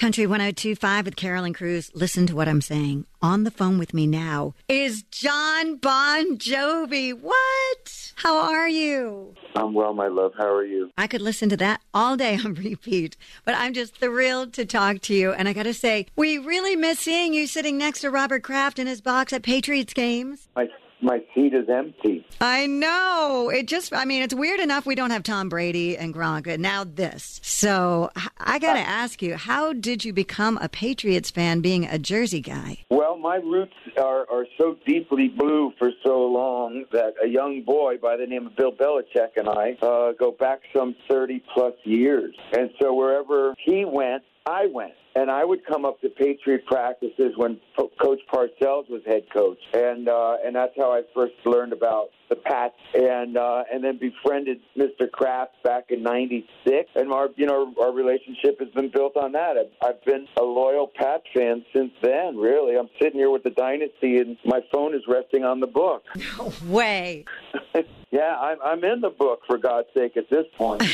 Country 102.5 with Carolyn Cruz. Listen to what I'm saying. On the phone with me now is Jon Bon Jovi. What? How are you? I'm well, my love. How are you? I could listen to that all day on repeat, but I'm just thrilled to talk to you. And I got to say, we really miss seeing you sitting next to Robert Kraft in his box at Patriots games. My seat is empty. I know. It's weird enough we don't have Tom Brady and Gronk, and now this. So I got to ask you, how did you become a Patriots fan being a Jersey guy? Well, my roots are so deeply blue for so long that a young boy by the name of Bill Belichick and I go back some 30-plus years. And so wherever he went, I went. And I would come up to Patriot practices when Coach Parcells was head coach, and that's how I first learned about the Pats, and then befriended Mr. Kraft back in '96, and our relationship has been built on that. I've been a loyal Pats fan since then. Really, I'm sitting here with the dynasty, and my phone is resting on the book. No way. Yeah, I'm in the book, for God's sake, at this point.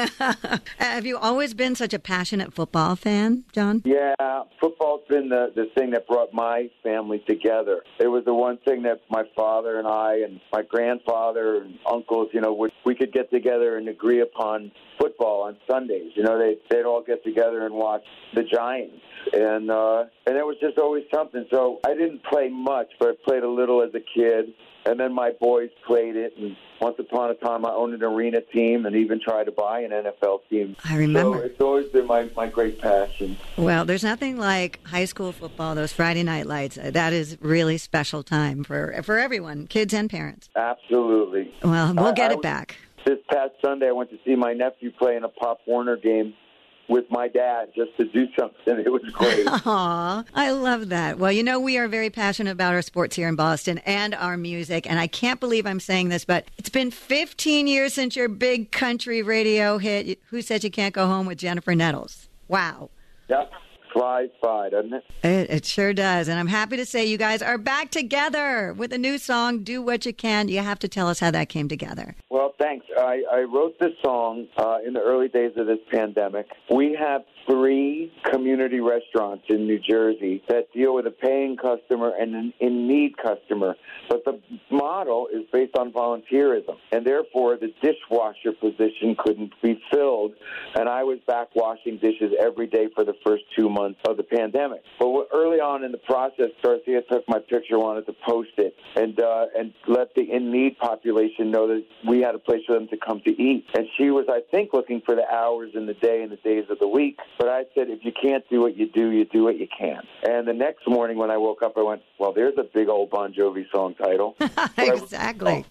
Have you always been such a passionate football fan, John? Yeah, football's been the thing that brought my family together. It was the one thing that my father and I and my grandfather and uncles, we could get together and agree upon football on Sundays. They'd all get together and watch the Giants. And it was just always something. So I didn't play much, but I played a little as a kid. And then my boys played it, and once upon a time I owned an arena team and even tried to buy an NFL team. I remember. So it's always been my great passion. Well, there's nothing like high school football, those Friday night lights. That is really special time for everyone, kids and parents. Absolutely. Well, we'll get it back. This past Sunday I went to see my nephew play in a Pop Warner game with my dad just to do something. It was great. Aw, I love that. Well, we are very passionate about our sports here in Boston and our music, and I can't believe I'm saying this, but it's been 15 years since your big country radio hit, Who Said You Can't Go Home with Jennifer Nettles. Wow. Yep. Flies by, doesn't it? It sure does, and I'm happy to say you guys are back together with a new song, Do What You Can. You have to tell us how that came together. Well, thanks. I wrote this song in the early days of this pandemic. We have 3 community restaurants in New Jersey that deal with a paying customer and an in-need customer. But the model is based on volunteerism, and therefore the dishwasher position couldn't be filled, and I was back washing dishes every day for the first 2 months of the pandemic. But early on in the process, Garcia took my picture, wanted to post it, and let the in-need population know that we had a place for them to come to eat. And she was, I think, looking for the hours in the day and the days of the week. But I said, if you can't do what you do what you can. And the next morning when I woke up, I went, well, there's a big old Bon Jovi song title. Exactly.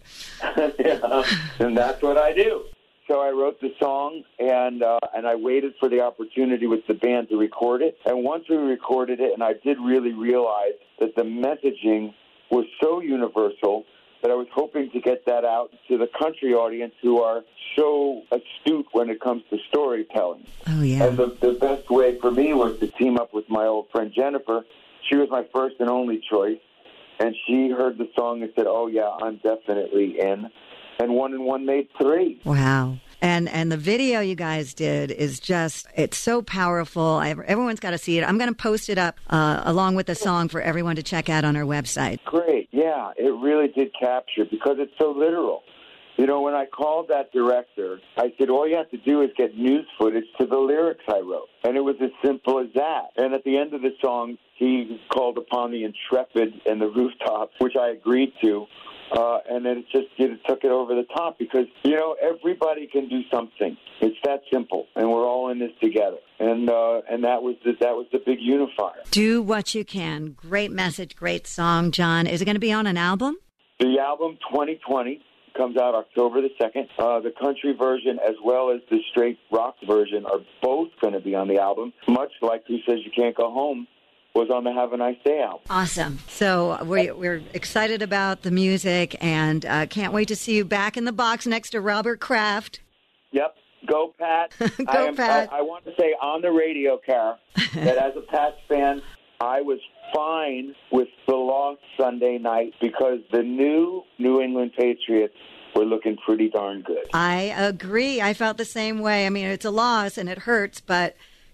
And that's what I do. So I wrote the song, and I waited for the opportunity with the band to record it. And once we recorded it, and I did really realize that the messaging was so universal that I was hoping to get that out to the country audience who are so astute when it comes to storytelling. Oh, yeah. And the best way for me was to team up with my old friend Jennifer. She was my first and only choice. And she heard the song and said, oh, yeah, I'm definitely in. And 1 and 1 made 3. Wow. And the video you guys did is just, it's so powerful. Everyone's got to see it. I'm going to post it up along with the song for everyone to check out on our website. Great. Yeah, it really did capture because it's so literal. When I called that director, I said, all you have to do is get news footage to the lyrics I wrote. And it was as simple as that. And at the end of the song, he called upon the intrepid and the rooftop, which I agreed to. And then it took it over the top because, everybody can do something. It's that simple. And we're all in this together. And that was the big unifier. Do What You Can. Great message, great song, John. Is it going to be on an album? The album 2020 comes out October the 2nd. The country version as well as the straight rock version are both going to be on the album, much like Who Says You Can't Go Home was on the Have a Nice Day album. Awesome. So we're excited about the music and can't wait to see you back in the box next to Robert Kraft. Yep. Go, Pat. Pat. I want to say on the radio, Cara, that as a Pats fan, I was fine with the loss Sunday night because the New England Patriots were looking pretty darn good. I agree. I felt the same way. I mean, it's a loss and it hurts, but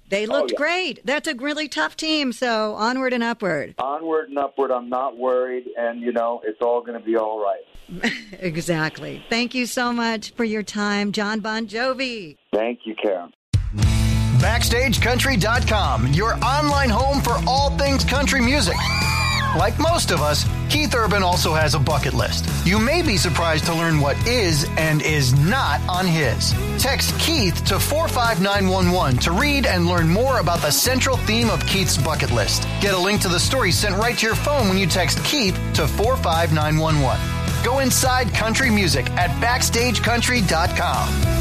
They looked great. That's a really tough team, so onward and upward. Onward and upward. I'm not worried, and, it's all going to be all right. Exactly. Thank you so much for your time, Jon Bon Jovi. Thank you, Karen. BackstageCountry.com, your online home for all things country music. Like most of us, Keith Urban also has a bucket list. You may be surprised to learn what is and is not on his. Text Keith to 45911 to read and learn more about the central theme of Keith's bucket list. Get a link to the story sent right to your phone when you text Keith to 45911. Go inside country music at BackstageCountry.com.